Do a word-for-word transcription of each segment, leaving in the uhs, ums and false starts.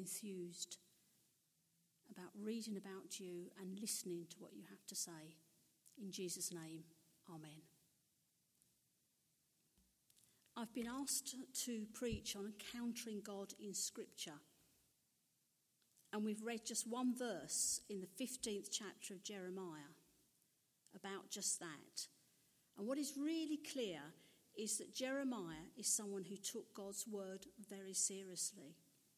enthused about reading about you and listening to what you have to say. In Jesus' name, amen. I've been asked to preach on encountering God in Scripture. And we've read just one verse in the fifteenth chapter of Jeremiah about just that. And what is really clear is that Jeremiah is someone who took God's word very seriously.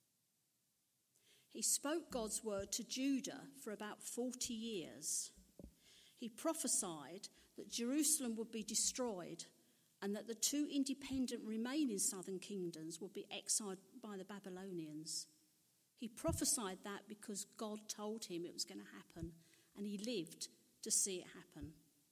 He spoke God's word to Judah for about forty years. He prophesied that Jerusalem would be destroyed and that the two independent remaining southern kingdoms would be exiled by the Babylonians. He prophesied that because God told him it was going to happen, and he lived to see it happen.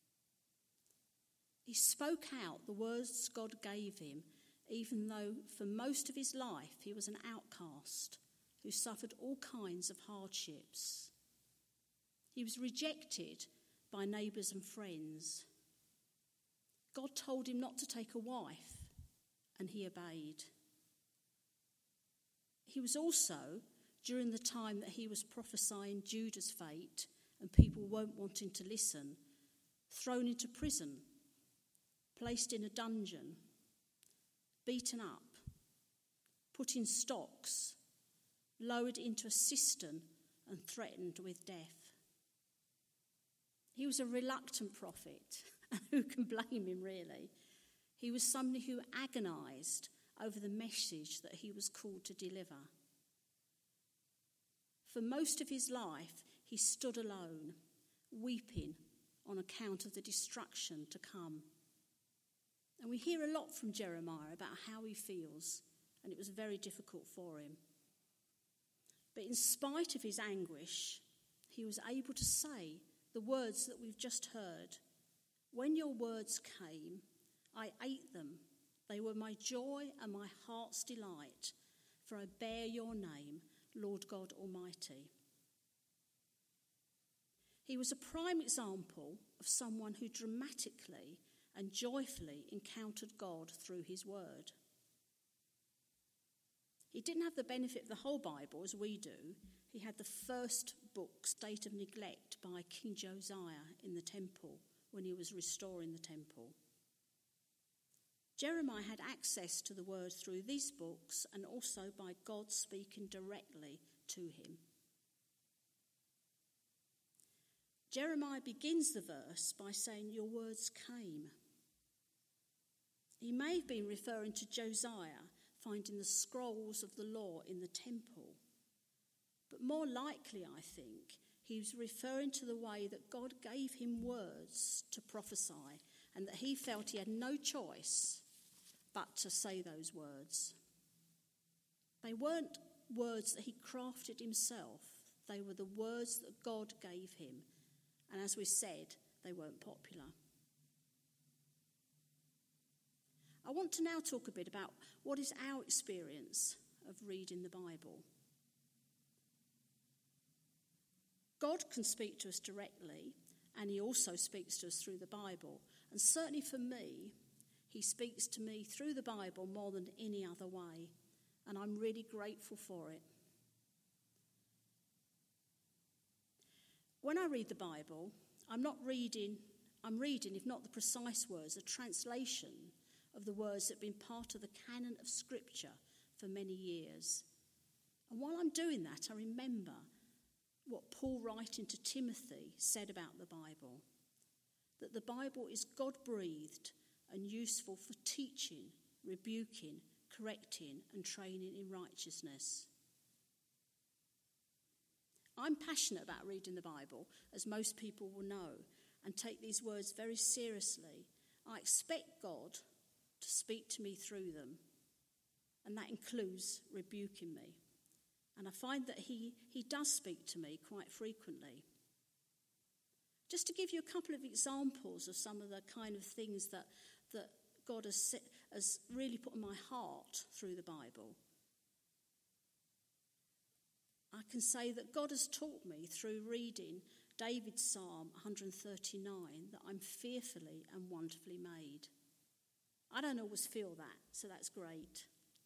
He spoke out the words God gave him, even though for most of his life he was an outcast who suffered all kinds of hardships. He was rejected by neighbours and friends. God told him not to take a wife, and he obeyed. He was also, during the time that he was prophesying Judah's fate and people weren't wanting to listen, thrown into prison, placed in a dungeon, beaten up, put in stocks, lowered into a cistern and threatened with death. He was a reluctant prophet. Who can blame him, really? He was somebody who agonised over the message that he was called to deliver. For most of his life, he stood alone, weeping on account of the destruction to come. And we hear a lot from Jeremiah about how he feels, and it was very difficult for him. But in spite of his anguish, he was able to say the words that we've just heard. When your words came, I ate them. They were my joy and my heart's delight, for I bear your name, Lord God Almighty. He was a prime example of someone who dramatically and joyfully encountered God through his word. He didn't have the benefit of the whole Bible as we do. He had the first book, State of Neglect, by King Josiah in the temple, when he was restoring the temple. Jeremiah had access to the word through these books and also by God speaking directly to him. Jeremiah begins the verse by saying, your words came. He may have been referring to Josiah finding the scrolls of the law in the temple, but more likely, I think, he was referring to the way that God gave him words to prophesy and that he felt he had no choice but to say those words. They weren't words that he crafted himself. They were the words that God gave him. And as we said, they weren't popular. I want to now talk a bit about what is our experience of reading the Bible. God can speak to us directly, and he also speaks to us through the Bible. And certainly for me, he speaks to me through the Bible more than any other way. And I'm really grateful for it. When I read the Bible, I'm not reading, I'm reading, if not the precise words, a translation of the words that have been part of the canon of Scripture for many years. And while I'm doing that, I remember what Paul, writing to Timothy, said about the Bible, that the Bible is God-breathed and useful for teaching, rebuking, correcting, and training in righteousness. I'm passionate about reading the Bible, as most people will know, and take these words very seriously. I expect God to speak to me through them, and that includes rebuking me. And I find that he, he does speak to me quite frequently. Just to give you a couple of examples of some of the kind of things that, that God has, set, has really put in my heart through the Bible. I can say that God has taught me through reading David's Psalm one thirty-nine that I'm fearfully and wonderfully made. I don't always feel that, so that's great.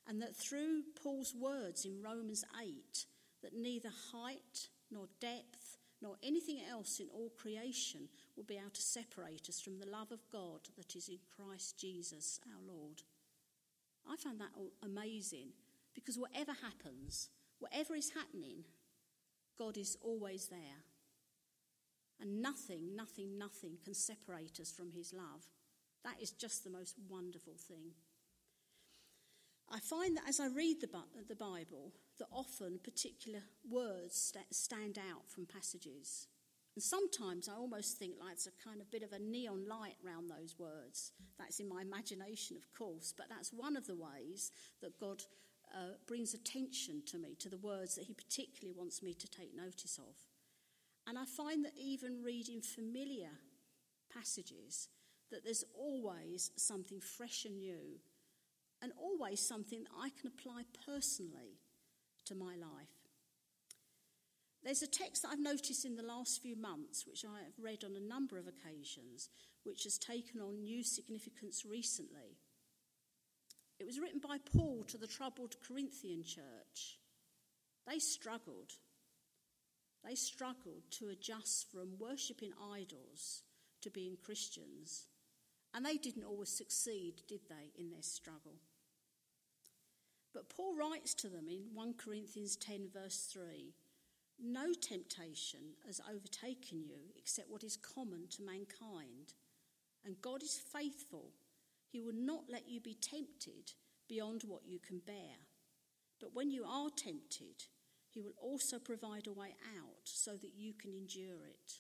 and that through Paul's words in Romans eight, that neither height nor depth nor anything else in all creation will be able to separate us from the love of God that is in Christ Jesus our Lord. I found that amazing, because whatever happens, whatever is happening, God is always there. And nothing, nothing, nothing can separate us from his love. That is just the most wonderful thing. I find that as I read the, the Bible, that often particular words st- stand out from passages. And sometimes I almost think like it's a kind of bit of a neon light round those words. That's in my imagination, of course, but that's one of the ways that God uh, brings attention to me, to the words that he particularly wants me to take notice of. And I find that even reading familiar passages, that there's always something fresh and new, and always something that I can apply personally to my life. There's a text that I've noticed in the last few months, which I have read on a number of occasions, which has taken on new significance recently. It was written by Paul to the troubled Corinthian church. They struggled. They struggled to adjust from worshipping idols to being Christians. And they didn't always succeed, did they, in their struggle? But Paul writes to them in First Corinthians ten, verse three, "No temptation has overtaken you except what is common to mankind. And God is faithful. He will not let you be tempted beyond what you can bear. But when you are tempted, he will also provide a way out so that you can endure it."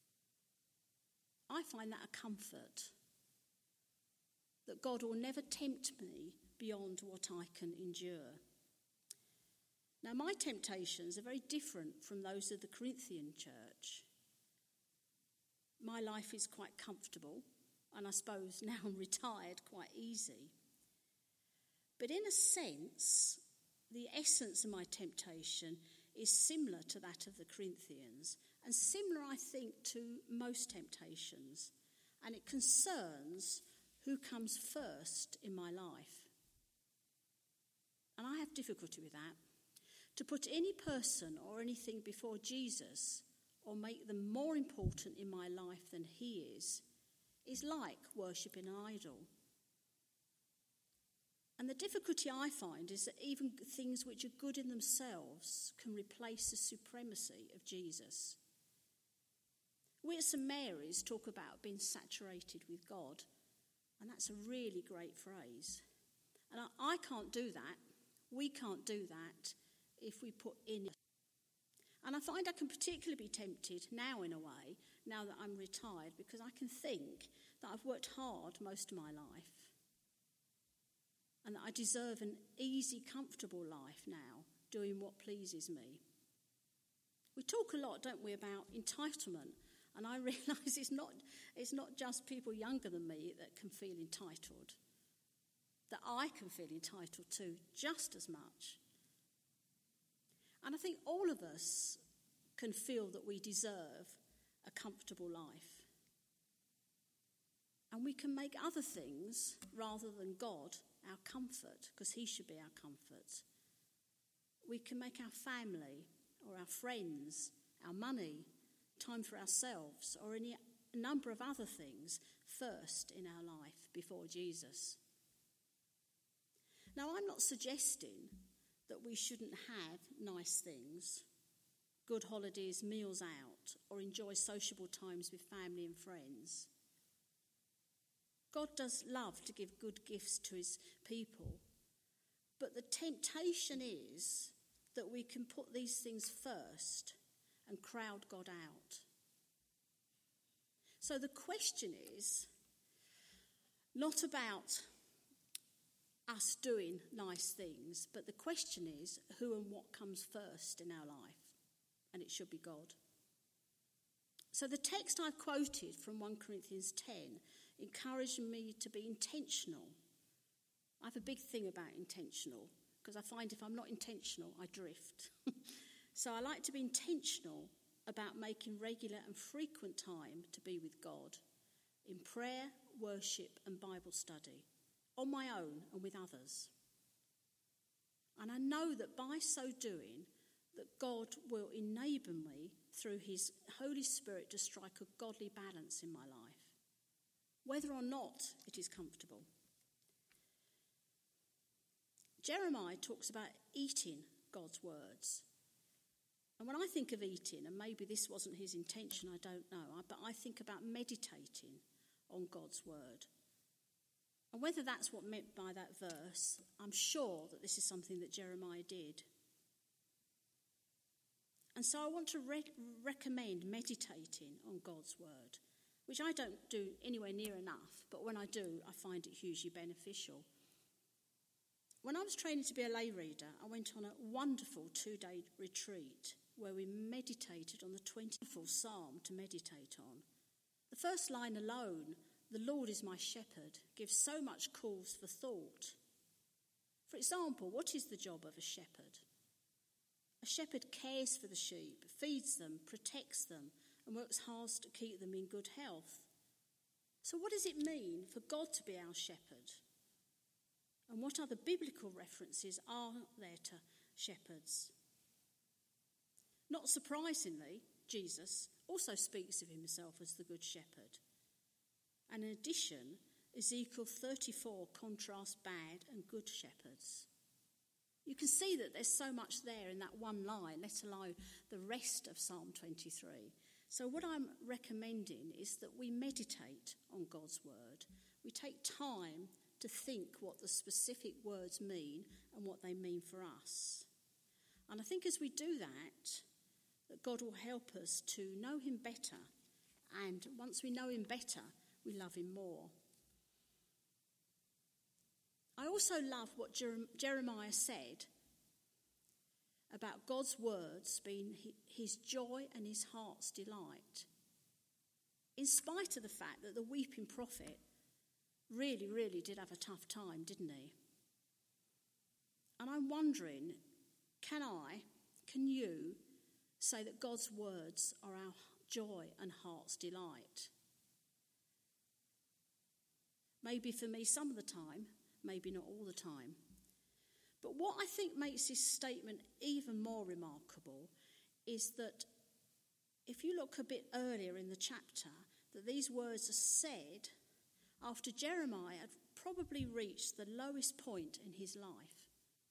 I find that a comfort, that God will never tempt me beyond what I can endure. Now, my temptations are very different from those of the Corinthian church. My life is quite comfortable, and I suppose now I'm retired, quite easy. But in a sense, the essence of my temptation is similar to that of the Corinthians, and similar, I think, to most temptations. And it concerns who comes first in my life. And I have difficulty with that. To put any person or anything before Jesus, or make them more important in my life than he is, is like worshipping an idol. And the difficulty I find is that even things which are good in themselves can replace the supremacy of Jesus. We at St Mary's talk about being saturated with God, and that's a really great phrase. And I, I can't do that. We can't do that if we put in. And I find I can particularly be tempted now in a way, now that I'm retired, because I can think that I've worked hard most of my life and that I deserve an easy, comfortable life now, doing what pleases me. We talk a lot, don't we, about entitlement, and I realise it's not, it's not just people younger than me that can feel entitled, that I can feel entitled to just as much. And I think all of us can feel that we deserve a comfortable life. And we can make other things, rather than God, our comfort, because he should be our comfort. We can make our family or our friends, our money, time for ourselves, or any a number of other things first in our life before Jesus. Now, I'm not suggesting that we shouldn't have nice things, good holidays, meals out, or enjoy sociable times with family and friends. God does love to give good gifts to his people, but the temptation is that we can put these things first and crowd God out. So the question is not about us doing nice things, but the question is who and what comes first in our life, and it should be God. So the text I've quoted from First Corinthians ten encouraged me to be intentional. I have a big thing about intentional, because I find if I'm not intentional, I drift. So I like to be intentional about making regular and frequent time to be with God in prayer, worship and Bible study, on my own and with others. And I know that by so doing, that God will enable me through his Holy Spirit to strike a godly balance in my life, whether or not it is comfortable. Jeremiah talks about eating God's words. And when I think of eating, and maybe this wasn't his intention, I don't know, but I think about meditating on God's word. And whether that's what meant by that verse, I'm sure that this is something that Jeremiah did. And so I want to re- recommend meditating on God's word, which I don't do anywhere near enough, but when I do, I find it hugely beneficial. When I was training to be a lay reader, I went on a wonderful two-day retreat where we meditated on the twentieth Psalm to meditate on. The first line alone, "The Lord is my shepherd," gives so much cause for thought. For example, what is the job of a shepherd? A shepherd cares for the sheep, feeds them, protects them, and works hard to keep them in good health. So what does it mean for God to be our shepherd? And what other biblical references are there to shepherds? Not surprisingly, Jesus also speaks of himself as the good shepherd. And in addition, Ezekiel thirty-four contrasts bad and good shepherds. You can see that there's so much there in that one line, let alone the rest of Psalm twenty-three. So what I'm recommending is that we meditate on God's word. We take time to think what the specific words mean and what they mean for us. And I think as we do that, that God will help us to know him better. And once we know him better, we love him more. I also love what Jeremiah said about God's words being his joy and his heart's delight. In spite of the fact that the weeping prophet really, really did have a tough time, didn't he? And I'm wondering, can I, can you say that God's words are our joy and heart's delight? Maybe for me some of the time, maybe not all the time. But what I think makes this statement even more remarkable is that if you look a bit earlier in the chapter, that these words are said after Jeremiah had probably reached the lowest point in his life.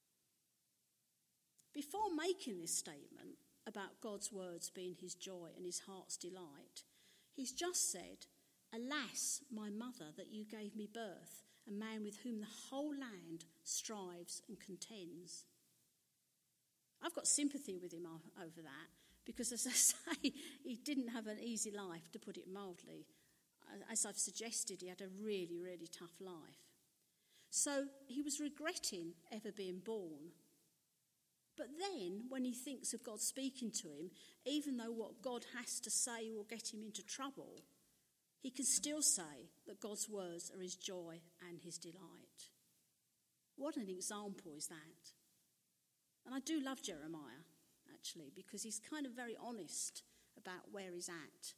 Before making this statement about God's words being his joy and his heart's delight, he's just said, "Alas, my mother, that you gave me birth, a man with whom the whole land strives and contends." I've got sympathy with him over that because, as I say, he didn't have an easy life, to put it mildly. As I've suggested, he had a really, really tough life. So he was regretting ever being born. But then, when he thinks of God speaking to him, even though what God has to say will get him into trouble, he can still say that God's words are his joy and his delight. What an example is that? And I do love Jeremiah, actually, because he's kind of very honest about where he's at.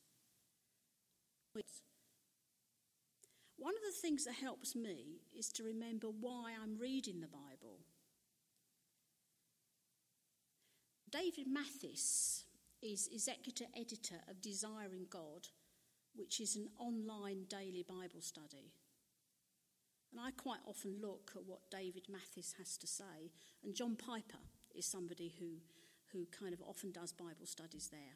One of the things that helps me is to remember why I'm reading the Bible. David Mathis is executive editor of Desiring God, which is an online daily Bible study. And I quite often look at what David Mathis has to say, and John Piper is somebody who, who kind of often does Bible studies there.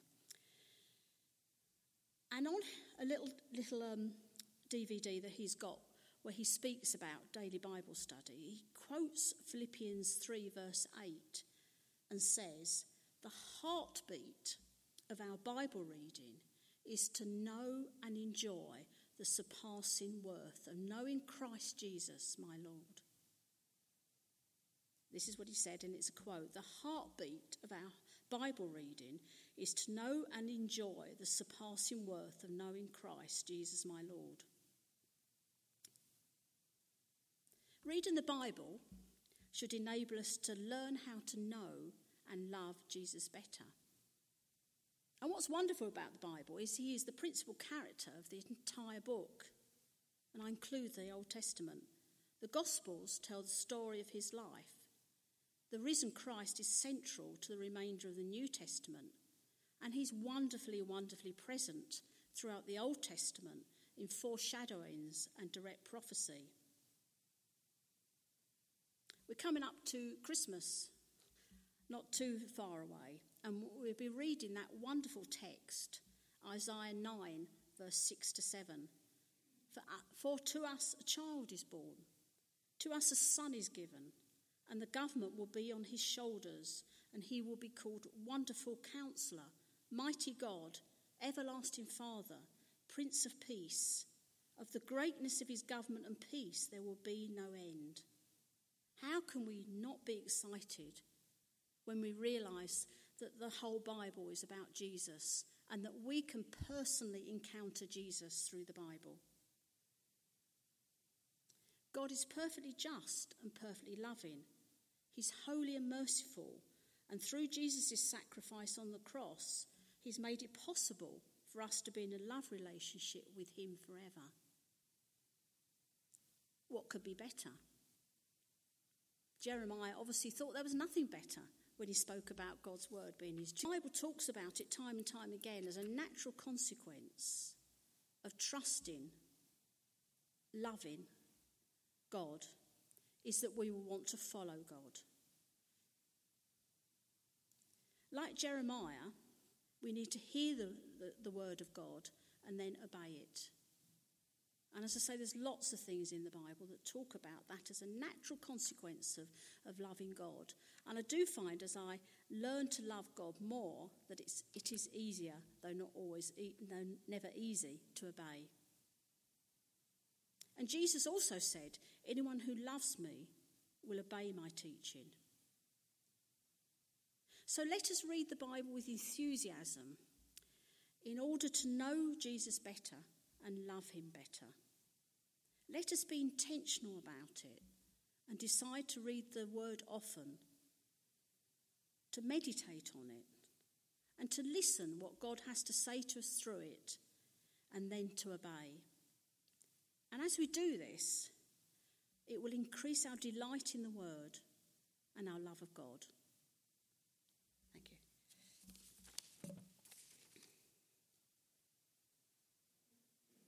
And on a little little um, D V D that he's got where he speaks about daily Bible study, he quotes Philippians three verse eight and says, "The heartbeat of our Bible reading is to know and enjoy the surpassing worth of knowing Christ Jesus, my Lord." This is what he said, and it's a quote. "The heartbeat of our Bible reading is to know and enjoy the surpassing worth of knowing Christ Jesus, my Lord." Reading the Bible should enable us to learn how to know and love Jesus better. And what's wonderful about the Bible is he is the principal character of the entire book. And I include the Old Testament. The Gospels tell the story of his life. The risen Christ is central to the remainder of the New Testament, and he's wonderfully, wonderfully present throughout the Old Testament in foreshadowings and direct prophecy. We're coming up to Christmas, not too far away, and we'll be reading that wonderful text, Isaiah nine, verse six to seven. For, for to us a child is born, to us a son is given, and the government will be on his shoulders, and he will be called Wonderful Counselor, Mighty God, Everlasting Father, Prince of Peace. Of the greatness of his government and peace there will be no end. How can we not be excited when we realise that the whole Bible is about Jesus and that we can personally encounter Jesus through the Bible? God is perfectly just and perfectly loving. He's holy and merciful, and through Jesus' sacrifice on the cross, he's made it possible for us to be in a love relationship with him forever. What could be better? Jeremiah obviously thought there was nothing better when he spoke about God's word being his truth. The Bible talks about it time and time again as a natural consequence of trusting, loving God, is that we will want to follow God. Like Jeremiah, we need to hear the, the, the word of God and then obey it. And as I say, there's lots of things in the Bible that talk about that as a natural consequence of, of loving God. And I do find as I learn to love God more that it's, it is easier, though not always, though never easy, to obey. And Jesus also said, anyone who loves me will obey my teaching. So let us read the Bible with enthusiasm in order to know Jesus better and love him better. Let us be intentional about it and decide to read the word often, to meditate on it, and to listen what God has to say to us through it, and then to obey. And as we do this, it will increase our delight in the word and our love of God. Thank you.